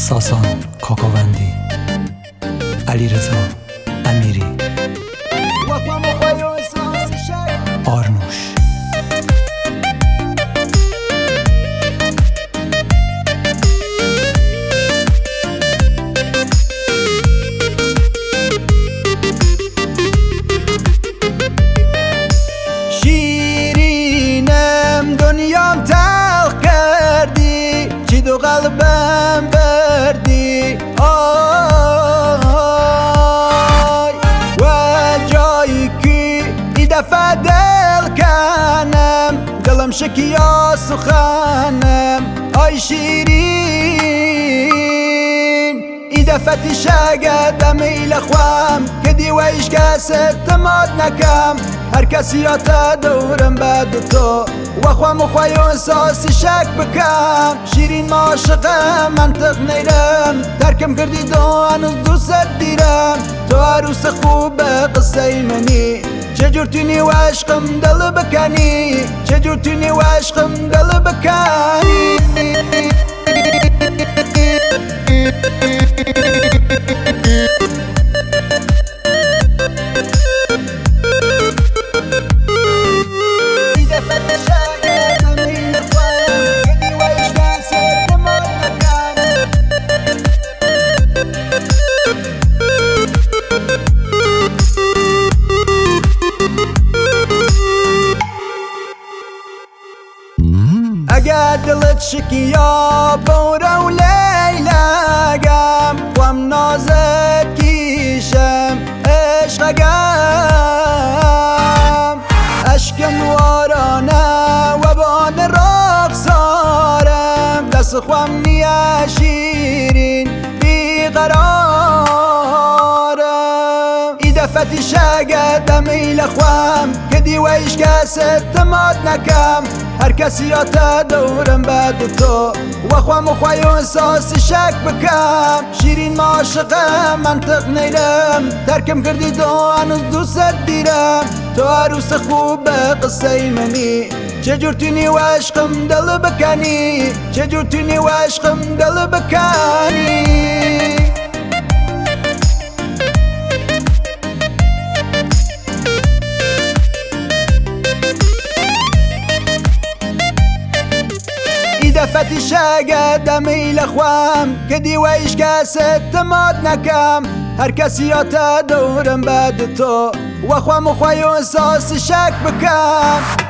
ساسان کاکاوندی، علیرضا امیری، آرنوش. شیرینم دنیام تلخ کردی، چی دو قلبم بردی، آی و جایی که ای دفعه دل کنم، دلم شکیا سخنم، آی شیرین ای دفعه شگدم ایل خوام که دیویش کس اعتماد نکم، هر کسی تا دورم بعد تو و خوام و خواه و احساسی شک بکم. شیرین ما عاشقم منطق نیرم، ترکم کردی دو هنوز دوست دیرم، تو عروس خوب قصه منی، چجور تونی و عشقم دل بکنی، چجور تونی و عشقم دل بکنی. اگر دلت شکیا بوره و لیلگم، خوام نازت کیشم عشقگم، اشکم وارانه و بان رقصارم، دست خوام نیه شیرین بیقرارم. ای دفتی شگدم ایل خوام که دیویش کس اعتماد نکم، هر کسی تا دورم بعد تو و خوام و خواه و احساسی شک بکم. شیرین ما عاشقم منطق نیرم، ترکم کردی دو هنوز دوست دیرم، تو عروس خوب قصه منی، چجور تونی و عشقم دل بکنی، چجور تونی و عشقم دل بکنی. دفتی شگدم ایل خوام که دیویش کس اعتماد نکم، هر کسی تا دورم بعد تو و خوام و خواه و احساس شک بکم.